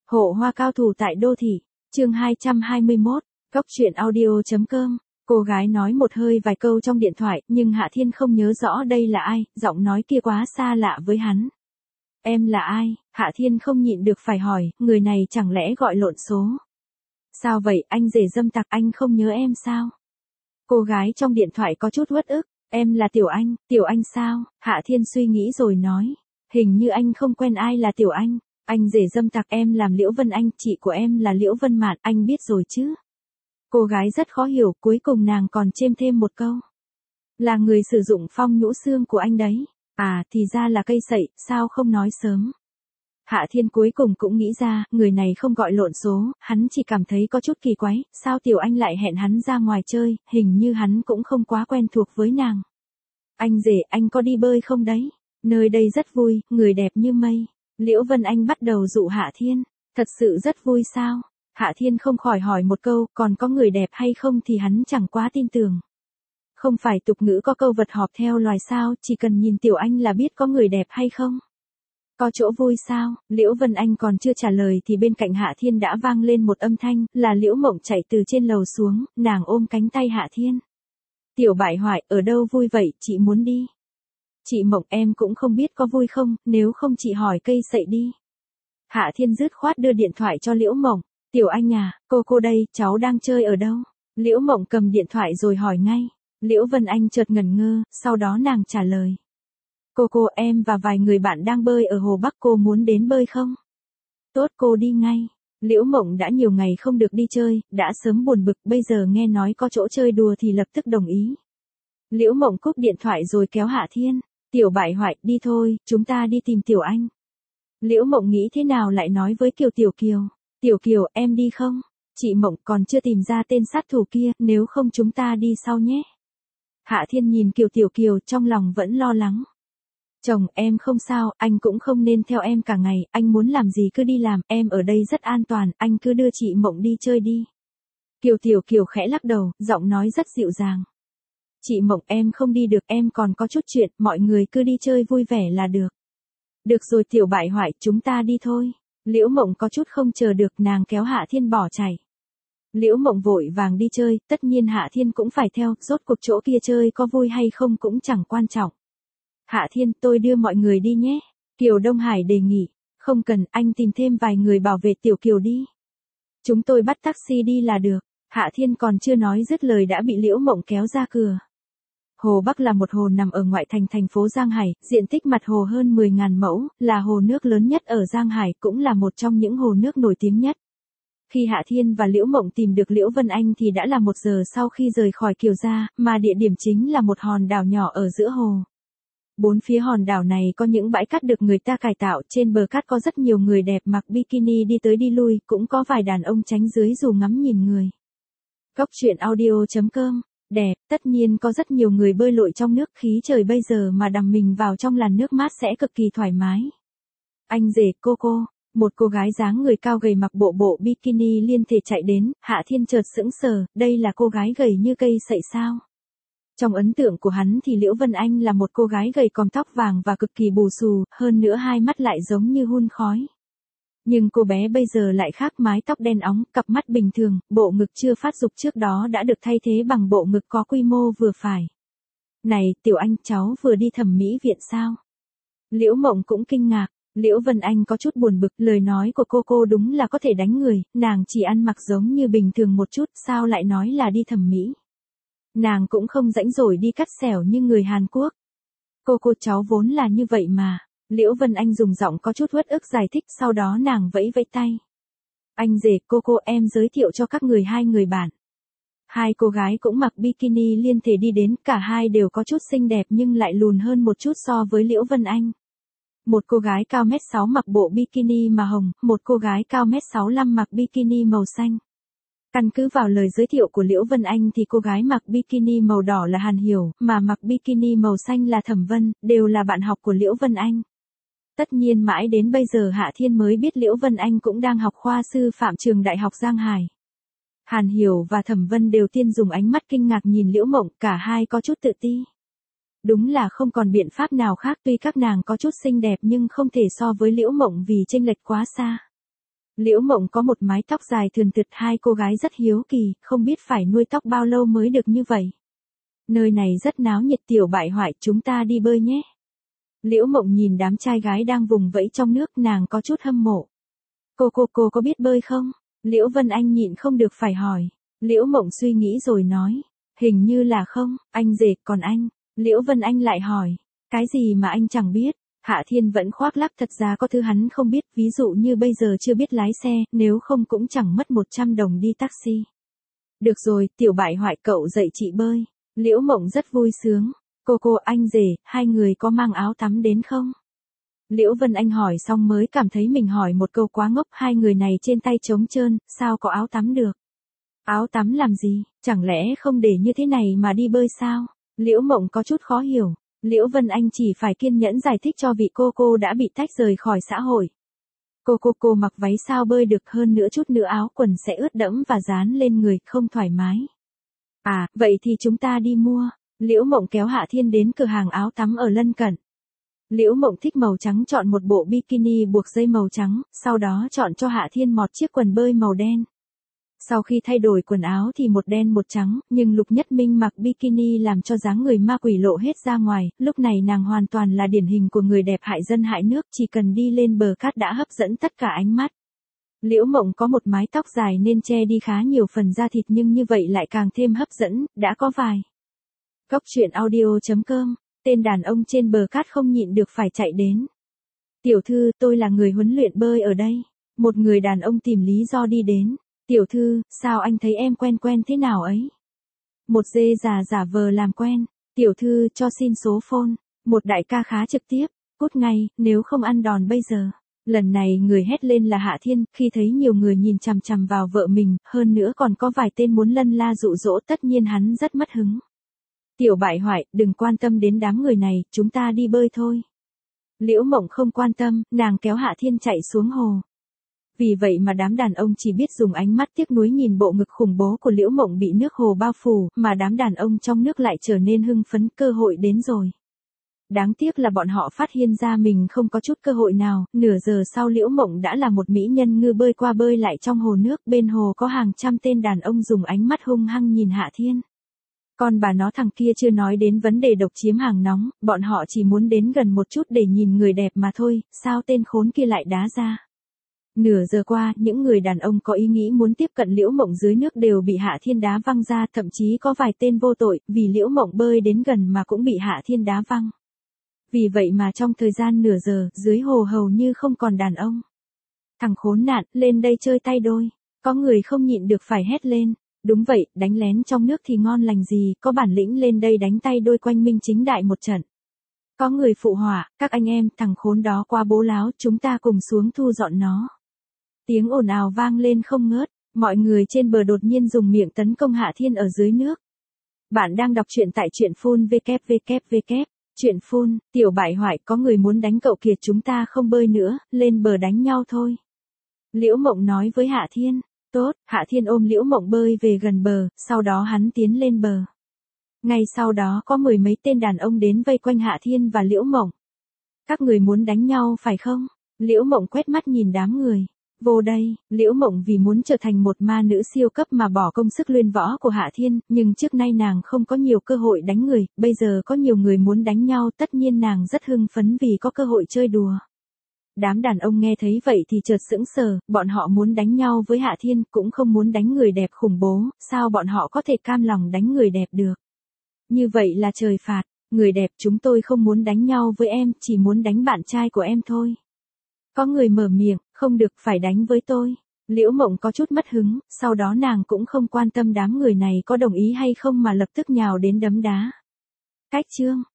Hộ hoa cao thủ tại đô thị, chương 221, Cóc truyện audio.com. Cô gái nói một hơi vài câu trong điện thoại, nhưng Hạ Thiên không nhớ rõ đây là ai, giọng nói kia quá xa lạ với hắn. Em là ai? Hạ Thiên không nhịn được phải hỏi, người này chẳng lẽ gọi lộn số? Sao vậy, anh rể dâm tặc, anh không nhớ em sao? Cô gái trong điện thoại có chút uất ức, em là Tiểu Anh sao? Hạ Thiên suy nghĩ rồi nói, hình như anh không quen ai là Tiểu anh rể dâm tặc, em làm Liễu Vân Anh, chị của em là Liễu Vân Mạn, anh biết rồi chứ? Cô gái rất khó hiểu, cuối cùng nàng còn chêm thêm một câu. Là người sử dụng phong nhũ xương của anh đấy. À, thì ra là cây sậy, sao không nói sớm? Hạ Thiên cuối cùng cũng nghĩ ra, người này không gọi lộn số, hắn chỉ cảm thấy có chút kỳ quái, sao Tiểu Anh lại hẹn hắn ra ngoài chơi, hình như hắn cũng không quá quen thuộc với nàng. Anh rể, anh có đi bơi không đấy? Nơi đây rất vui, người đẹp như mây. Liễu Vân Anh bắt đầu dụ Hạ Thiên, thật sự rất vui sao? Hạ Thiên không khỏi hỏi một câu, còn có người đẹp hay không thì hắn chẳng quá tin tưởng. Không phải tục ngữ có câu vật họp theo loài sao, chỉ cần nhìn Tiểu Anh là biết có người đẹp hay không? Có chỗ vui sao? Liễu Vân Anh còn chưa trả lời thì bên cạnh Hạ Thiên đã vang lên một âm thanh, là Liễu Mộng chạy từ trên lầu xuống, nàng ôm cánh tay Hạ Thiên. Tiểu bại hoại, ở đâu vui vậy, chị muốn đi. Chị Mộng, em cũng không biết có vui không, nếu không chị hỏi cây sậy đi. Hạ Thiên dứt khoát đưa điện thoại cho Liễu Mộng. Tiểu Anh à, cô đây, cháu đang chơi ở đâu? Liễu Mộng cầm điện thoại rồi hỏi ngay. Liễu Vân Anh chợt ngẩn ngơ, sau đó nàng trả lời. Cô, em và vài người bạn đang bơi ở Hồ Bắc, cô muốn đến bơi không? Tốt, cô đi ngay. Liễu Mộng đã nhiều ngày không được đi chơi, đã sớm buồn bực, bây giờ nghe nói có chỗ chơi đùa thì lập tức đồng ý. Liễu Mộng cúp điện thoại rồi kéo Hạ Thiên. Tiểu bại hoại, đi thôi, chúng ta đi tìm Tiểu Anh. Liễu Mộng nghĩ thế nào lại nói với Tiểu Kiều. Tiểu Kiều, em đi không? Chị Mộng còn chưa tìm ra tên sát thủ kia, nếu không chúng ta đi sau nhé. Hạ Thiên nhìn Tiểu Kiều trong lòng vẫn lo lắng. Chồng, em không sao, anh cũng không nên theo em cả ngày, anh muốn làm gì cứ đi làm, em ở đây rất an toàn, anh cứ đưa chị Mộng đi chơi đi. Tiểu Kiều khẽ lắc đầu, giọng nói rất dịu dàng. Chị Mộng, em không đi được, em còn có chút chuyện, mọi người cứ đi chơi vui vẻ là được. Được rồi tiểu bại hoại, chúng ta đi thôi. Liễu Mộng có chút không chờ được, nàng kéo Hạ Thiên bỏ chạy. Liễu Mộng vội vàng đi chơi, tất nhiên Hạ Thiên cũng phải theo, rốt cuộc chỗ kia chơi có vui hay không cũng chẳng quan trọng. Hạ Thiên, tôi đưa mọi người đi nhé. Kiều Đông Hải đề nghị, không cần, anh tìm thêm vài người bảo vệ Tiểu Kiều đi. Chúng tôi bắt taxi đi là được. Hạ Thiên còn chưa nói dứt lời đã bị Liễu Mộng kéo ra cửa. Hồ Bắc là một hồ nằm ở ngoại thành thành phố Giang Hải, diện tích mặt hồ hơn 10.000 mẫu, là hồ nước lớn nhất ở Giang Hải, cũng là một trong những hồ nước nổi tiếng nhất. Khi Hạ Thiên và Liễu Mộng tìm được Liễu Vân Anh thì đã là 1 giờ sau khi rời khỏi Kiều Gia, mà địa điểm chính là một hòn đảo nhỏ ở giữa hồ. Bốn phía hòn đảo này có những bãi cát được người ta cải tạo, trên bờ cát có rất nhiều người đẹp mặc bikini đi tới đi lui, cũng có vài đàn ông tránh dưới dù ngắm nhìn người. Cóc truyện audio.com. Đẹp, tất nhiên có rất nhiều người bơi lội trong nước, khí trời bây giờ mà đắm mình vào trong làn nước mát sẽ cực kỳ thoải mái. Anh rể, cô, một cô gái dáng người cao gầy mặc bộ bikini liên thể chạy đến, Hạ Thiên chợt sững sờ, đây là cô gái gầy như cây sậy sao? Trong ấn tượng của hắn thì Liễu Vân Anh là một cô gái gầy còm tóc vàng và cực kỳ bù xù, hơn nữa hai mắt lại giống như hun khói. Nhưng cô bé bây giờ lại khác, mái tóc đen óng, cặp mắt bình thường, bộ ngực chưa phát dục trước đó đã được thay thế bằng bộ ngực có quy mô vừa phải. Này, Tiểu Anh, cháu vừa đi thẩm mỹ viện sao? Liễu Mộng cũng kinh ngạc, Liễu Vân Anh có chút buồn bực, lời nói của cô đúng là có thể đánh người, nàng chỉ ăn mặc giống như bình thường một chút, sao lại nói là đi thẩm mỹ? Nàng cũng không rãnh rỗi đi cắt xẻo như người Hàn Quốc. Cô cháu vốn là như vậy mà. Liễu Vân Anh dùng giọng có chút uất ức giải thích, sau đó nàng vẫy vẫy tay. Anh rể, cô, em giới thiệu cho các người 2 người bạn. 2 cô gái cũng mặc bikini liên thể đi đến, cả hai đều có chút xinh đẹp nhưng lại lùn hơn một chút so với Liễu Vân Anh. Một cô gái cao 1m6 mặc bộ bikini màu hồng, một cô gái cao 1m65 mặc bikini màu xanh. Căn cứ vào lời giới thiệu của Liễu Vân Anh thì cô gái mặc bikini màu đỏ là Hàn Hiểu, mà mặc bikini màu xanh là Thẩm Vân, đều là bạn học của Liễu Vân Anh. Tất nhiên mãi đến bây giờ Hạ Thiên mới biết Liễu Vân Anh cũng đang học khoa sư phạm trường Đại học Giang Hải. Hàn Hiểu và Thẩm Vân đều tiên dùng ánh mắt kinh ngạc nhìn Liễu Mộng, cả hai có chút tự ti. Đúng là không còn biện pháp nào khác, tuy các nàng có chút xinh đẹp nhưng không thể so với Liễu Mộng vì chênh lệch quá xa. Liễu Mộng có một mái tóc dài thườn thượt, hai cô gái rất hiếu kỳ, không biết phải nuôi tóc bao lâu mới được như vậy. Nơi này rất náo nhiệt, tiểu bại hoại, chúng ta đi bơi nhé. Liễu Mộng nhìn đám trai gái đang vùng vẫy trong nước, nàng có chút hâm mộ. Cô có biết bơi không? Liễu Vân Anh nhịn không được phải hỏi. Liễu Mộng suy nghĩ rồi nói. Hình như là không, anh rể, còn anh? Liễu Vân Anh lại hỏi. Cái gì mà anh chẳng biết? Hạ Thiên vẫn khoác lác, thật ra có thứ hắn không biết, ví dụ như bây giờ chưa biết lái xe, nếu không cũng chẳng mất 100 đồng đi taxi. Được rồi, tiểu bại hoại, cậu dạy chị bơi. Liễu Mộng rất vui sướng. Cô, anh rể, hai người có mang áo tắm đến không? Liễu Vân Anh hỏi xong mới cảm thấy mình hỏi một câu quá ngốc, hai người này trên tay trống trơn, sao có áo tắm được? Áo tắm làm gì, chẳng lẽ không để như thế này mà đi bơi sao? Liễu Mộng có chút khó hiểu. Liễu Vân Anh chỉ phải kiên nhẫn giải thích cho vị cô đã bị tách rời khỏi xã hội. Cô mặc váy sao bơi được, hơn nữa chút nữa áo quần sẽ ướt đẫm và dán lên người, không thoải mái. À, vậy thì chúng ta đi mua. Liễu Mộng kéo Hạ Thiên đến cửa hàng áo tắm ở lân cận. Liễu Mộng thích màu trắng, chọn một bộ bikini buộc dây màu trắng, sau đó chọn cho Hạ Thiên một chiếc quần bơi màu đen. Sau khi thay đổi quần áo thì một đen một trắng, nhưng Lục Nhất Minh mặc bikini làm cho dáng người ma quỷ lộ hết ra ngoài, lúc này nàng hoàn toàn là điển hình của người đẹp hại dân hại nước, chỉ cần đi lên bờ cát đã hấp dẫn tất cả ánh mắt. Liễu Mộng có một mái tóc dài nên che đi khá nhiều phần da thịt, nhưng như vậy lại càng thêm hấp dẫn, đã có vài. Cốc truyện audio.com, tên đàn ông trên bờ cát không nhịn được phải chạy đến. Tiểu thư, tôi là người huấn luyện bơi ở đây. Một người đàn ông tìm lý do đi đến. Tiểu thư, sao anh thấy em quen thế nào ấy? Một dê già giả vờ làm quen. Tiểu thư, cho xin số phone. Một đại ca khá trực tiếp. Cút ngay, nếu không ăn đòn bây giờ. Lần này người hét lên là Hạ Thiên, khi thấy nhiều người nhìn chằm chằm vào vợ mình, hơn nữa còn có vài tên muốn lân la dụ dỗ, tất nhiên hắn rất mất hứng. Tiểu bại hoại, đừng quan tâm đến đám người này, chúng ta đi bơi thôi. Liễu Mộng không quan tâm, nàng kéo Hạ Thiên chạy xuống hồ. Vì vậy mà đám đàn ông chỉ biết dùng ánh mắt tiếc nuối nhìn bộ ngực khủng bố của Liễu Mộng bị nước hồ bao phủ, mà đám đàn ông trong nước lại trở nên hưng phấn, cơ hội đến rồi. Đáng tiếc là bọn họ phát hiện ra mình không có chút cơ hội nào, nửa giờ sau Liễu Mộng đã là một mỹ nhân ngư bơi qua bơi lại trong hồ nước, bên hồ có hàng trăm tên đàn ông dùng ánh mắt hung hăng nhìn Hạ Thiên. Còn bà nó thằng kia chưa nói đến vấn đề độc chiếm hàng nóng, bọn họ chỉ muốn đến gần một chút để nhìn người đẹp mà thôi, sao tên khốn kia lại đá ra. Nửa giờ qua, những người đàn ông có ý nghĩ muốn tiếp cận Liễu Mộng dưới nước đều bị Hạ Thiên đá văng ra, thậm chí có vài tên vô tội, vì Liễu Mộng bơi đến gần mà cũng bị Hạ Thiên đá văng. Vì vậy mà trong thời gian nửa giờ, dưới hồ hầu như không còn đàn ông. Thằng khốn nạn, lên đây chơi tay đôi. Có người không nhịn được phải hét lên. Đúng vậy, đánh lén trong nước thì ngon lành gì, có bản lĩnh lên đây đánh tay đôi quanh minh chính đại một trận. Có người phụ họa, các anh em, thằng khốn đó quá bố láo, chúng ta cùng xuống thu dọn nó. Tiếng ồn ào vang lên không ngớt, mọi người trên bờ đột nhiên dùng miệng tấn công Hạ Thiên ở dưới nước. Bạn đang đọc truyện tại truyện phun www. Truyện phun, tiểu bại hoại, có người muốn đánh cậu kìa, chúng ta không bơi nữa, lên bờ đánh nhau thôi. Liễu Mộng nói với Hạ Thiên. Tốt, Hạ Thiên ôm Liễu Mộng bơi về gần bờ, sau đó hắn tiến lên bờ. Ngay sau đó có mười mấy tên đàn ông đến vây quanh Hạ Thiên và Liễu Mộng. Các người muốn đánh nhau phải không? Liễu Mộng quét mắt nhìn đám người. Vô đây, Liễu Mộng vì muốn trở thành một ma nữ siêu cấp mà bỏ công sức luyện võ của Hạ Thiên, nhưng trước nay nàng không có nhiều cơ hội đánh người, bây giờ có nhiều người muốn đánh nhau, tất nhiên nàng rất hưng phấn vì có cơ hội chơi đùa. Đám đàn ông nghe thấy vậy thì chợt sững sờ, bọn họ muốn đánh nhau với Hạ Thiên, cũng không muốn đánh người đẹp khủng bố, sao bọn họ có thể cam lòng đánh người đẹp được. Như vậy là trời phạt, người đẹp, chúng tôi không muốn đánh nhau với em, chỉ muốn đánh bạn trai của em thôi. Có người mở miệng, không được, phải đánh với tôi. Liễu Mộng có chút mất hứng, sau đó nàng cũng không quan tâm đám người này có đồng ý hay không mà lập tức nhào đến đấm đá. Cách chương